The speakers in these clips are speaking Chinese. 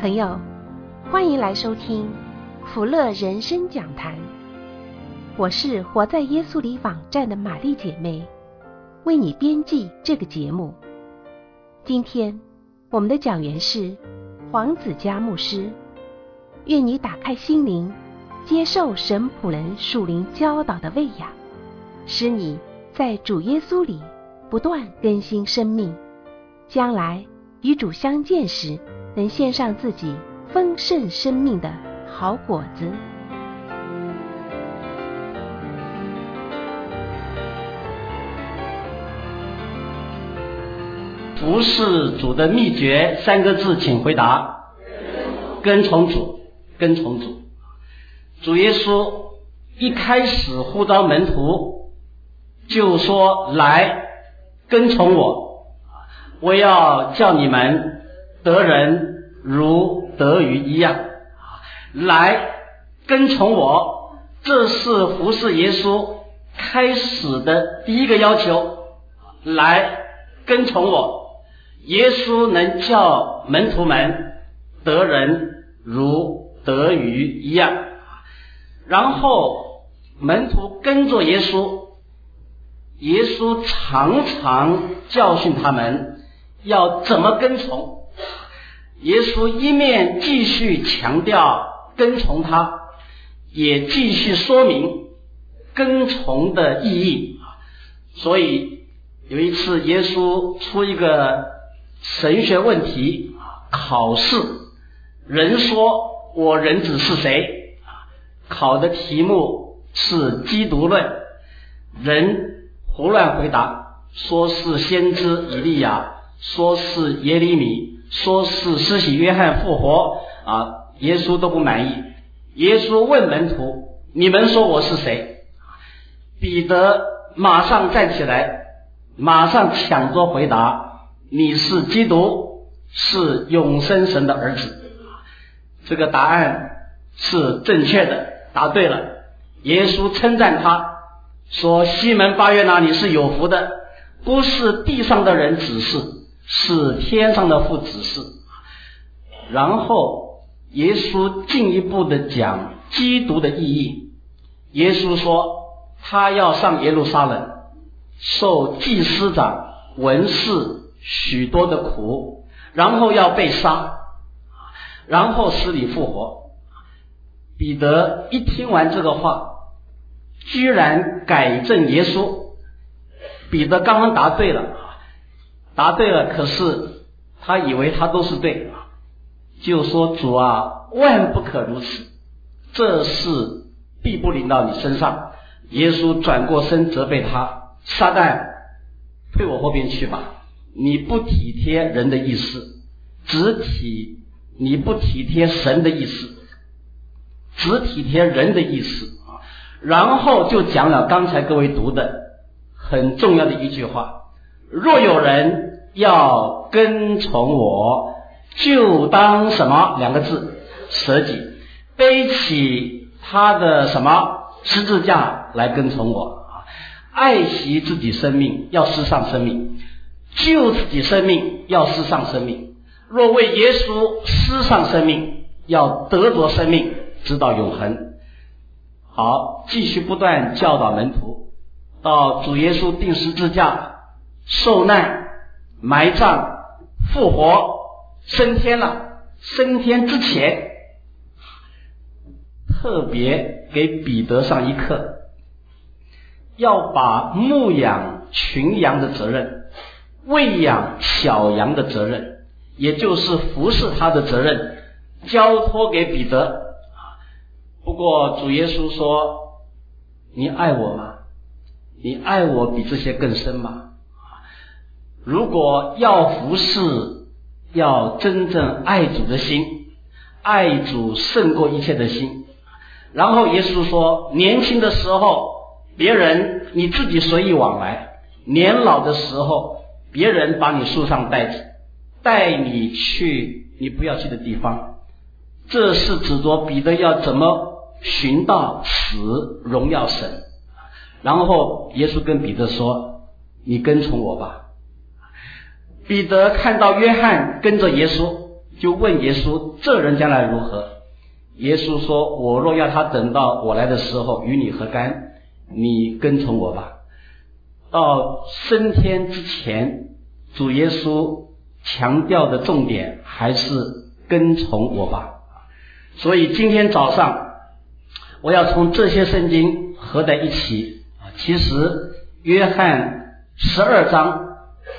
朋友，欢迎来收听福乐人生讲坛。我是活在耶稣里网站的玛丽姐妹，为你编辑这个节目。今天我们的讲员是黄子嘉牧师。愿你打开心灵，接受神仆人属灵教导的喂养，使你在主耶稣里不断更新生命，将来与主相见时，能献上自己丰盛生命的好果子。 服侍主的秘诀3个字，请回答：跟从主，跟从主。主耶稣一开始呼召门徒就说：来跟从我，我要叫你们得人如得鱼一样。来跟从我，这是服侍耶稣开始的第一个要求。来跟从我，耶稣能叫门徒们得人如得鱼一样。然后门徒跟着耶稣，耶稣常常教训他们要怎么跟从。耶稣一面继续强调跟从他，也继续说明跟从的意义。所以有一次耶稣出一个神学问题考试，人说我人子是谁？考的题目是基督论，人胡乱回答，说是先知以利亚，说是耶利米，说是施洗约翰复活耶稣都不满意。耶稣问门徒：你们说我是谁？彼得马上站起来，马上抢着回答：你是基督，是永生神的儿子。这个答案是正确的，答对了。耶稣称赞他说：西门巴约拿，你是有福的，不是地上的人指示，是天上的父指示。然后耶稣进一步的讲基督的意义。耶稣说他要上耶路撒冷，受祭司长文士许多的苦，然后要被杀，然后死里复活。彼得一听完这个话，居然改正耶稣。彼得刚刚答对了，可是他以为他都是对，就说：主啊，万不可如此，这事必不临到你身上。耶稣转过身责备他：撒旦，退我后边去吧，你不体贴人的意思，你不体贴神的意思，只体贴人的意思。然后就讲了刚才各位读的很重要的一句话：若有人要跟从我，就当什么？2个字，舍己，背起他的什么？十字架来跟从我。爱惜自己生命，要失丧生命；救自己生命，要失丧生命。若为耶稣失丧生命，要得着生命，直到永恒。好，继续不断教导门徒，到主耶稣钉十字架、受难、埋葬、复活、升天了。升天之前，特别给彼得上一课，要把牧养群羊的责任、喂养小羊的责任，也就是服侍他的责任，交托给彼得。不过主耶稣说：你爱我吗？你爱我比这些更深吗？如果要服侍，要真正爱主的心，爱主胜过一切的心。然后耶稣说：年轻的时候别人你自己随意往来，年老的时候别人把你束上带子，带你去你不要去的地方。这是指着彼得要怎么寻到死荣耀神。然后耶稣跟彼得说：你跟从我吧。彼得看到约翰跟着耶稣， 就问耶稣，这人将来如何？耶稣说，我若要他等到我来的时候，与你何干？你跟从我吧。到升天之前，主耶稣强调的重点还是跟从我吧。所以今天早上我要从这些圣经合在一起，其实约翰12章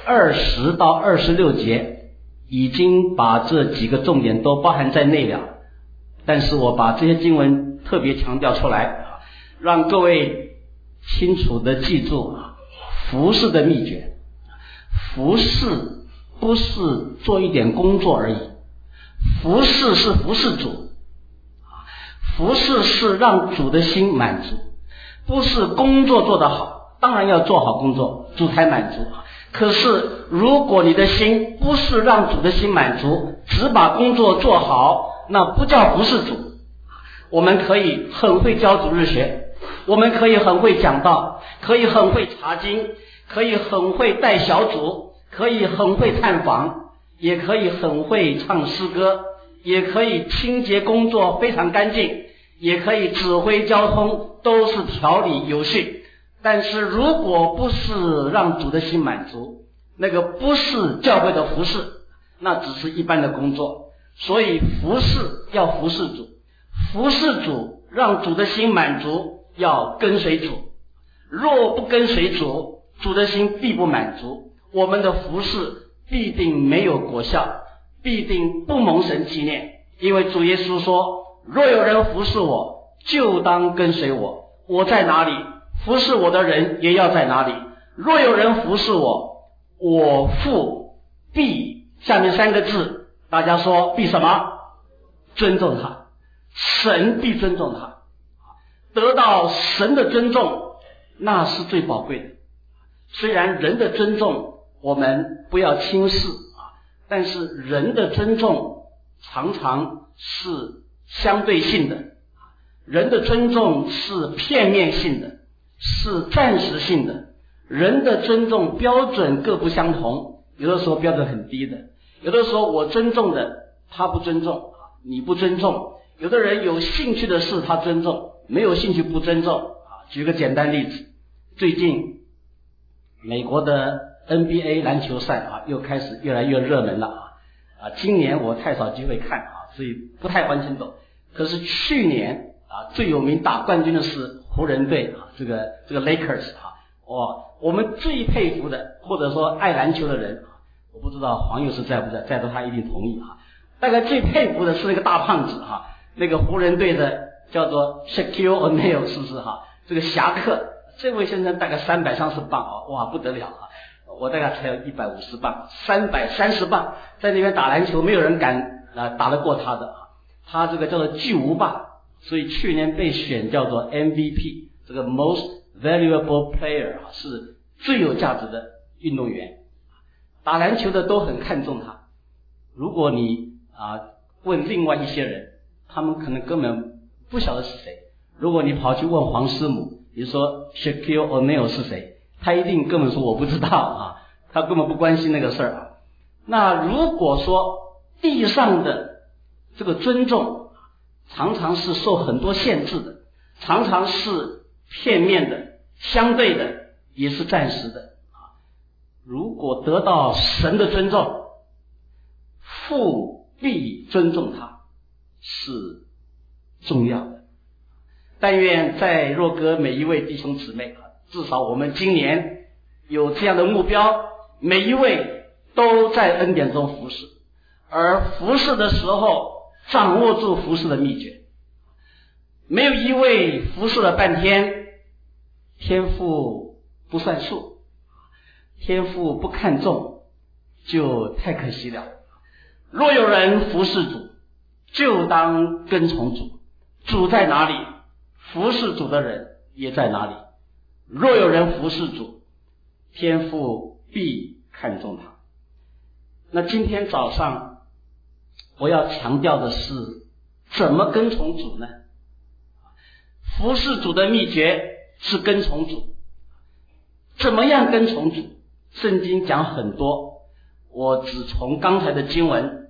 20到26节已经把这几个重点都包含在内了，但是我把这些经文特别强调出来，让各位清楚地记住服事的秘诀。服事不是做一点工作而已，服事是服事主，服事是让主的心满足，不是工作做得好，当然要做好工作，主才满足。可是如果你的心不是让主的心满足，只把工作做好，那不叫服事主。我们可以很会教主日学，我们可以很会讲道，可以很会查经，可以很会带小组，可以很会探访，也可以很会唱诗歌，也可以清洁工作非常干净，也可以指挥交通，都是条理有序。但是如果不是让主的心满足，那个不是教会的服事，那只是一般的工作。所以服事要服事主，服事主让主的心满足，要跟随主。若不跟随主，主的心必不满足，我们的服事必定没有果效，必定不蒙神纪念。因为主耶稣说，若有人服事我，就当跟随我，我在哪里，服侍我的人也要在哪里。若有人服侍我，我父必，下面3个字，大家说必什么？尊重他。神必尊重他。得到神的尊重，那是最宝贵的。虽然人的尊重我们不要轻视，但是人的尊重常常是相对性的，人的尊重是片面性的，是暂时性的。人的尊重标准各不相同，有的时候标准很低的，有的时候我尊重的他不尊重，你不尊重。有的人有兴趣的事他尊重，没有兴趣不尊重。举个简单例子，最近美国的 NBA 篮球赛又开始越来越热门了今年我太少机会看所以不太完全懂。可是去年最有名打冠军的是湖人队这个 Lakers 我们最佩服的，或者说爱篮球的人，我不知道黄友是在不在，在的他一定同意大概最佩服的是那个大胖子那个湖人队的叫做 Shaquille O'Neal， 是不是这个侠客，这位先生大概330磅哇不得了我大概才有150磅，330磅在那边打篮球没有人敢打得过他的他这个叫做巨无霸，所以去年被选叫做 MVP， 这个 Most Valuable Player 是最有价值的运动员。打篮球的都很看重他。如果你问另外一些人，他们可能根本不晓得是谁。如果你跑去问黄师母，你说 Shaquille O'Neal 是谁，他一定根本说我不知道他根本不关心那个事儿那如果说地上的这个尊重常常是受很多限制的，常常是片面的，相对的，也是暂时的如果得到神的尊重，父必尊重他，是重要的。但愿在若歌每一位弟兄姊妹至少我们今年有这样的目标，每一位都在恩典中服侍，而服侍的时候掌握住服侍的秘诀。没有一位服侍了半天，天父不算数，天父不看重，就太可惜了。若有人服侍主，就当跟从主，主在哪里，服侍主的人也在哪里。若有人服侍主，天父必看重他。那今天早上我要强调的是，怎么跟从主呢？服侍主的秘诀是跟从主。怎么样跟从主？圣经讲很多，我只从刚才的经文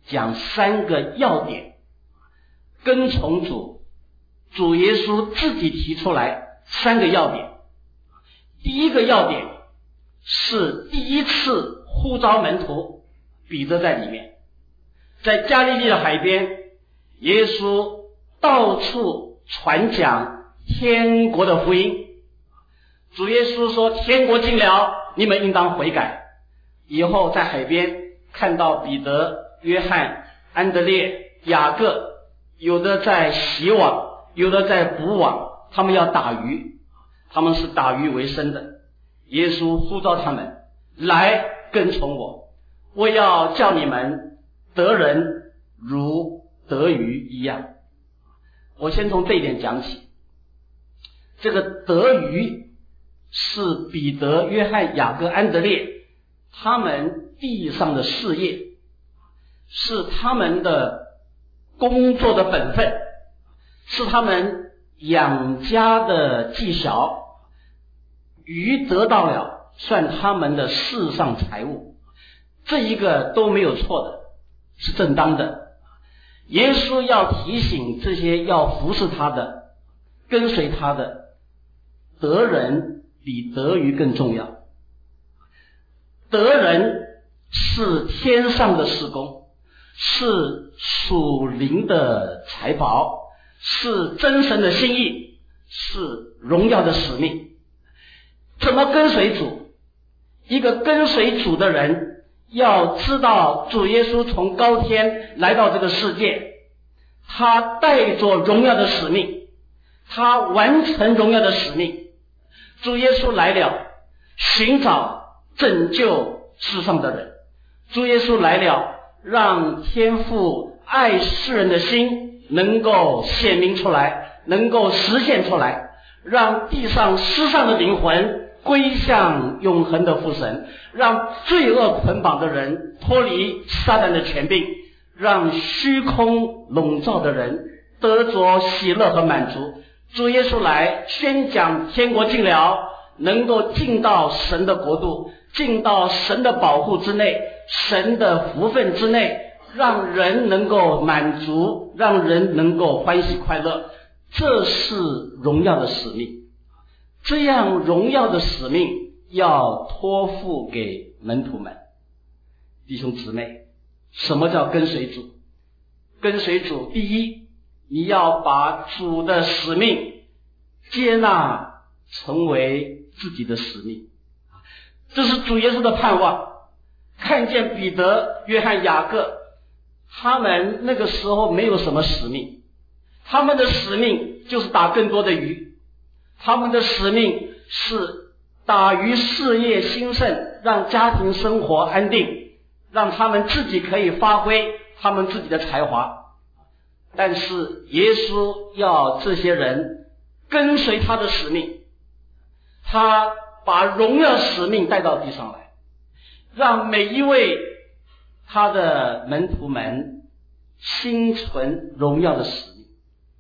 讲3个要点，跟从主，主耶稣自己提出来3个要点。第一个要点是第一次呼召门徒，彼得在里面，在加利利的海边，耶稣到处传讲天国的福音。主耶稣说天国近了，你们应当悔改。以后在海边看到彼得、约翰、安德烈、雅各，有的在洗网，有的在捕网，他们要打鱼，他们是打鱼为生的。耶稣呼召他们来跟从我，我要叫你们得人如得鱼一样。我先从这一点讲起。这个得鱼是彼得、约翰、雅各、安德烈他们地上的事业，是他们的工作的本分，是他们养家的技巧。鱼得到了，算他们的世上财物，这一个都没有错的，是正当的。耶稣要提醒这些要服侍他的、跟随他的，得人比得鱼更重要。得人是天上的事工，是属灵的财宝，是真神的心意，是荣耀的使命。怎么跟随主？一个跟随主的人要知道主耶稣从高天来到这个世界，他带着荣耀的使命，他完成荣耀的使命。主耶稣来了，寻找拯救世上的人。主耶稣来了，让天父爱世人的心能够显明出来，能够实现出来，让地上世上的灵魂归向永恒的父神，让罪恶捆绑的人脱离撒旦的权柄，让虚空笼罩的人得着喜乐和满足。主耶稣来宣讲天国近了，能够进到神的国度，进到神的保护之内，神的福分之内，让人能够满足，让人能够欢喜快乐。这是荣耀的使命。这样荣耀的使命要托付给门徒们。弟兄姊妹，什么叫跟随主？跟随主，第一，你要把主的使命接纳成为自己的使命，这是主耶稣的盼望。看见彼得、约翰、雅各，他们那个时候没有什么使命，他们的使命就是打更多的鱼，他们的使命是打鱼事业兴盛，让家庭生活安定，让他们自己可以发挥他们自己的才华。但是耶稣要这些人跟随他的使命，他把荣耀使命带到地上来，让每一位他的门徒们心存荣耀的使命。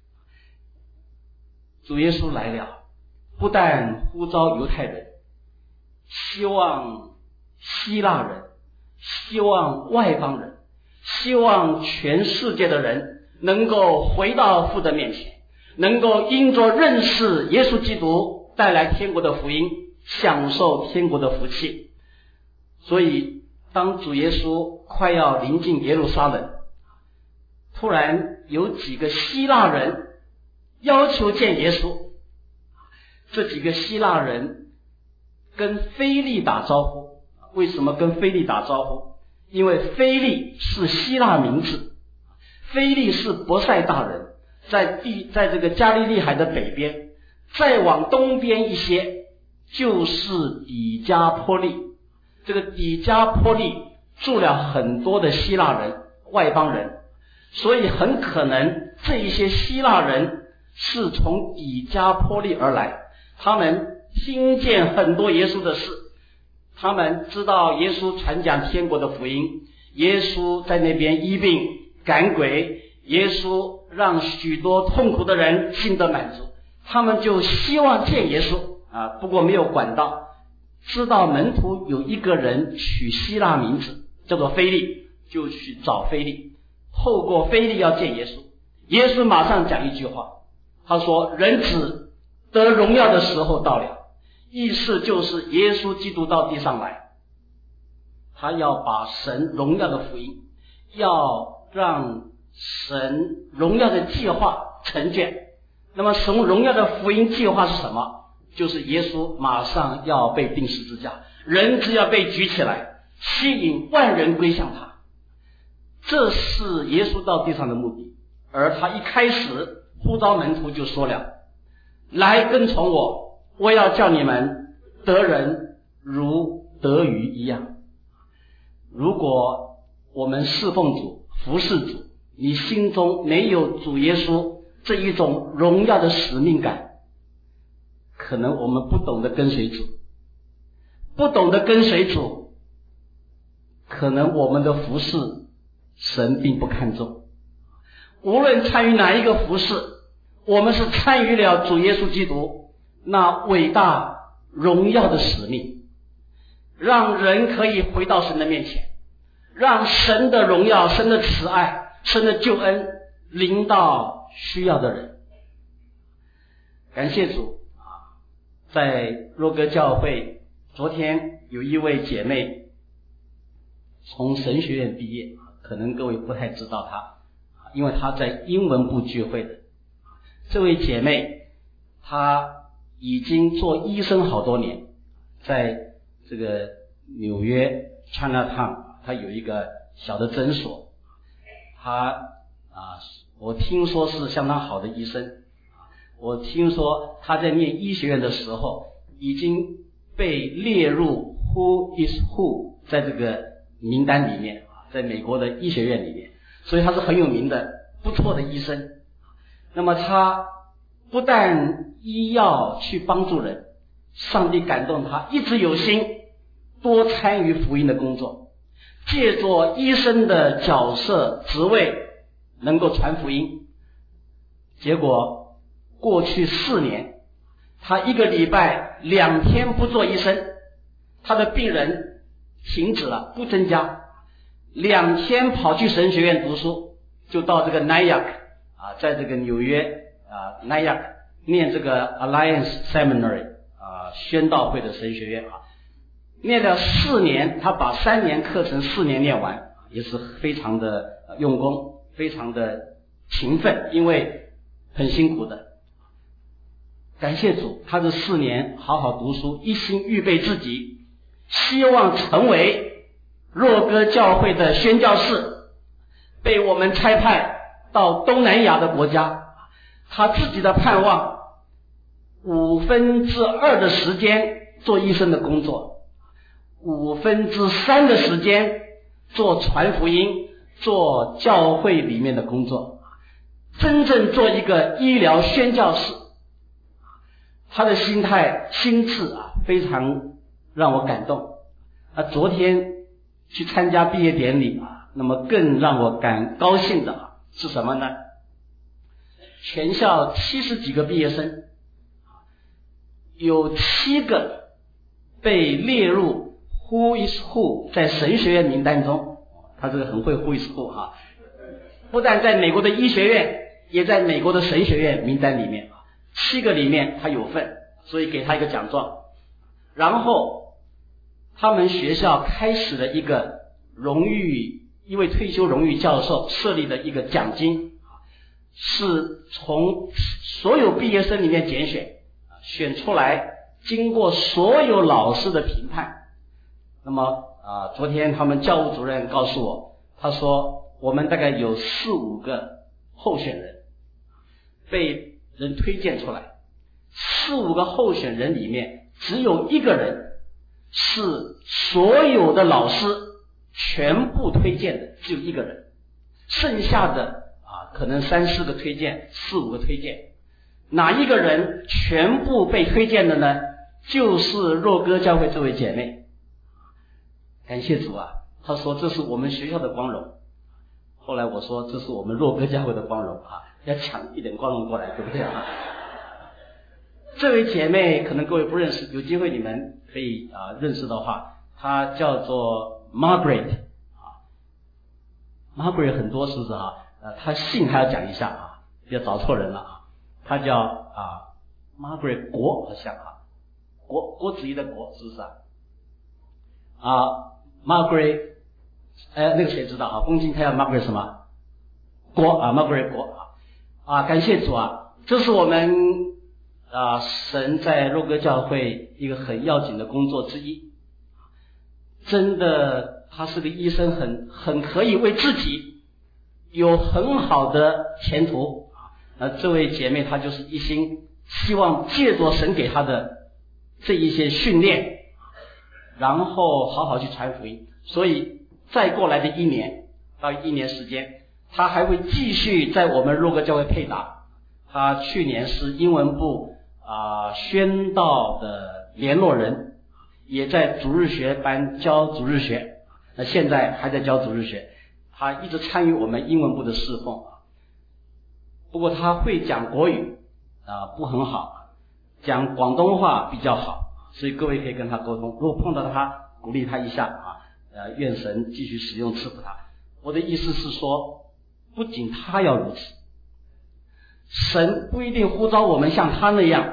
主耶稣来了，不但呼召犹太人，希望希腊人，希望外邦人，希望全世界的人能够回到父的面前，能够因着认识耶稣基督带来天国的福音，享受天国的福气。所以当主耶稣快要临近耶路撒冷，突然有几个希腊人要求见耶稣。这几个希腊人跟腓利打招呼。为什么跟腓利打招呼？因为腓利是希腊名字，腓利是伯赛大人，在这个加利利海的北边，再往东边一些就是底加波利。这个底加波利住了很多的希腊人、外邦人，所以很可能这一些希腊人是从底加波利而来，他们听见很多耶稣的事，他们知道耶稣传讲天国的福音，耶稣在那边医病赶鬼，耶稣让许多痛苦的人心得满足，他们就希望见耶稣不过没有管到。知道门徒有一个人取希腊名字叫做腓利，就去找腓利。 透过腓利要见耶稣，耶稣马上讲一句话，他说人子得荣耀的时候到了，意思就是耶稣基督到地上来，他要把神荣耀的福音，要让神荣耀的计划成全。那么神荣耀的福音计划是什么？就是耶稣马上要被钉十字架，人子要被举起来，吸引万人归向他。这是耶稣到地上的目的。而他一开始呼召门徒就说了，来跟从我，我要叫你们得人如得鱼一样。如果我们侍奉主服侍主，你心中没有主耶稣这一种荣耀的使命感，可能我们不懂得跟随主，不懂得跟随主，可能我们的服侍神并不看重。无论参与哪一个服侍，我们是参与了主耶稣基督那伟大荣耀的使命，让人可以回到神的面前，让神的荣耀、神的慈爱、神的救恩临到需要的人。感谢主啊！在若歌教会，昨天有一位姐妹从神学院毕业，可能各位不太知道她，因为她在英文部聚会的。这位姐妹她已经做医生好多年，在这个纽约 Chinatown 她有一个小的诊所，她我听说是相当好的医生。我听说她在念医学院的时候已经被列入 Who is Who 在这个名单里面，在美国的医学院里面，所以她是很有名的不错的医生。那么她不但医药去帮助人，上帝感动她一直有心多参与福音的工作，借着医生的角色职位能够传福音。结果过去4年，他一个礼拜2天不做医生，他的病人停止了，不增加。2天跑去神学院读书，就到这个 Nyack 在这个纽约Nyack 念这个 Alliance Seminary 宣道会的神学院念了4年，他把3年课程4年念完，也是非常的用功，非常的勤奋，因为很辛苦的。感谢主，他这4年好好读书，一心预备自己，希望成为若歌教会的宣教士，被我们差派到东南亚的国家。他自己的盼望2/5的时间做医生的工作，3/5的时间做传福音，做教会里面的工作，真正做一个医疗宣教士。他的心态心智非常让我感动。昨天去参加毕业典礼那么更让我高兴的是什么呢？全校70几个毕业生，有7个被列入 Who is Who 在神学院名单中。他这个很会 Who is Who 不但在美国的医学院，也在美国的神学院名单里面，7个里面他有份，所以给他一个奖状。然后他们学校开始了一个一位退休荣誉教授设立的一个奖金，是从所有毕业生里面选出来，经过所有老师的评判。那么昨天他们教务主任告诉我，他说我们大概有4-5个候选人被人推荐出来，4-5个候选人里面只有1个人是所有的老师全部推荐的，只有1个人，剩下的可能3-4个推荐，4-5个推荐。哪一个人全部被推荐的呢？就是若歌教会这位姐妹。感谢主她说这是我们学校的光荣。后来我说这是我们若歌教会的光荣要抢一点光荣过来，对不对这位姐妹可能各位不认识，有机会你们可以认识的话，她叫做 Margaret Margaret 很多是不是啊？他姓还要讲一下啊，别找错人了啊。他叫Margaret 国，好像国子仪的国，是不是Margaret， 那个谁知道啊？龚金他要 Margaret 什么国Margaret 国感谢主啊！这是我们神在若歌教会一个很要紧的工作之一。真的，他是个医生，很可以为自己有很好的前途。这位姐妹她就是一心希望借着神给她的这一些训练，然后好好去传福音。所以再过来的1年时间，她还会继续在我们若歌教会配搭。她去年是英文部宣道的联络人，也在主日学班教主日学，现在还在教主日学。她一直参与我们英文部的侍奉。不过他会讲国语不很好，讲广东话比较好，所以各位可以跟他沟通。如果碰到他，鼓励他一下愿神继续使用赐福他。我的意思是说，不仅他要如此，神不一定呼召我们像他那样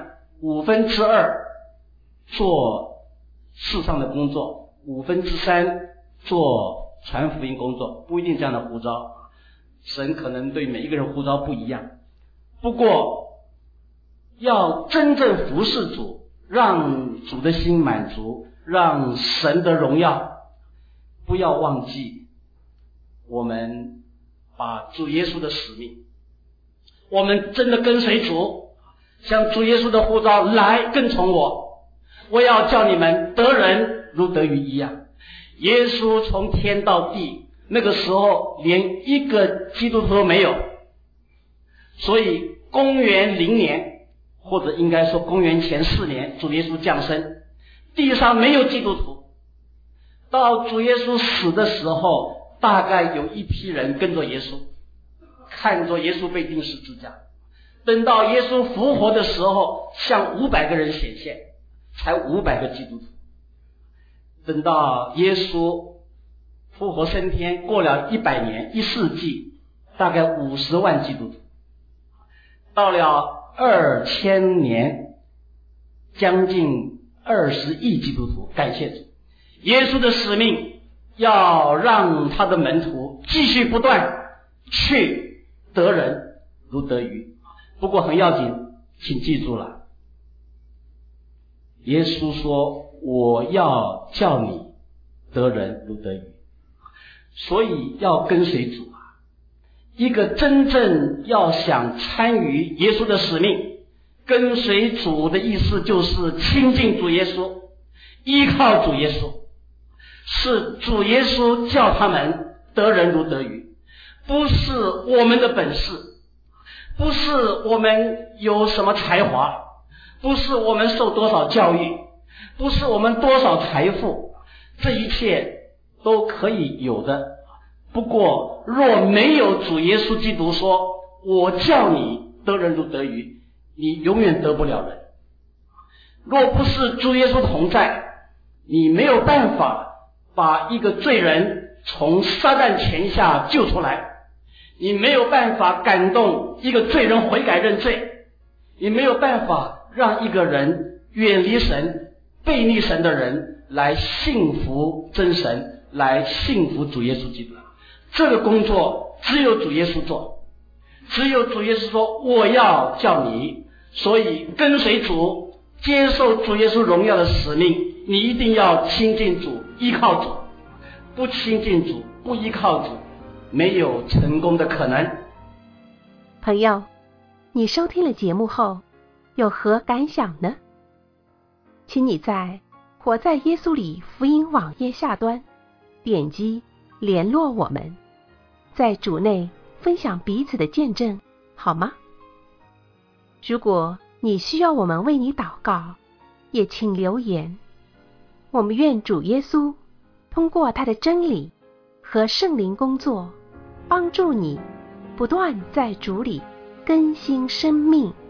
2/5做世上的工作，3/5做传福音工作，不一定这样的呼召。神可能对每一个人呼召不一样，不过要真正服侍主，让主的心满足，让神的荣耀，不要忘记我们把主耶稣的使命，我们真的跟随主，像主耶稣的呼召，来跟从我，我要叫你们得人如得鱼一样。耶稣从天到地，那个时候连一个基督徒都没有，所以公元0年，或者应该说公元前4年，主耶稣降生，地上没有基督徒。到主耶稣死的时候，大概有一批人跟着耶稣，看着耶稣被钉十字架。等到耶稣复活的时候，向500个人显现，才500个基督徒。等到耶稣复活升天，过了100年，1世纪，大概50万基督徒。到了2000年，将近20亿基督徒。感谢主，耶稣的使命要让他的门徒继续不断去得人如得鱼。不过很要紧，请记住了，耶稣说我要叫你得人如得鱼。所以要跟随主一个真正要想参与耶稣的使命，跟随主的意思就是亲近主耶稣，依靠主耶稣，是主耶稣叫他们得人如得鱼，不是我们的本事，不是我们有什么才华，不是我们受多少教育，不是我们多少财富，这一切都可以有的。不过若没有主耶稣基督说我叫你得人如得鱼，你永远得不了人。若不是主耶稣同在，你没有办法把一个罪人从撒旦权下救出来，你没有办法感动一个罪人悔改认罪，你没有办法让一个人远离神背逆神的人来信服真神，来信服主耶稣基督。这个工作只有主耶稣做，只有主耶稣说我要叫你，所以跟随主，接受主耶稣荣耀的使命，你一定要亲近主，依靠主。不亲近主，不依靠主，没有成功的可能。 朋友，你收听了节目后有何感想呢？请你在活在耶稣里福音网页下端点击联络我们，在主内分享彼此的见证，好吗？如果你需要我们为你祷告，也请留言。我们愿主耶稣通过他的真理和圣灵工作，帮助你不断在主里更新生命。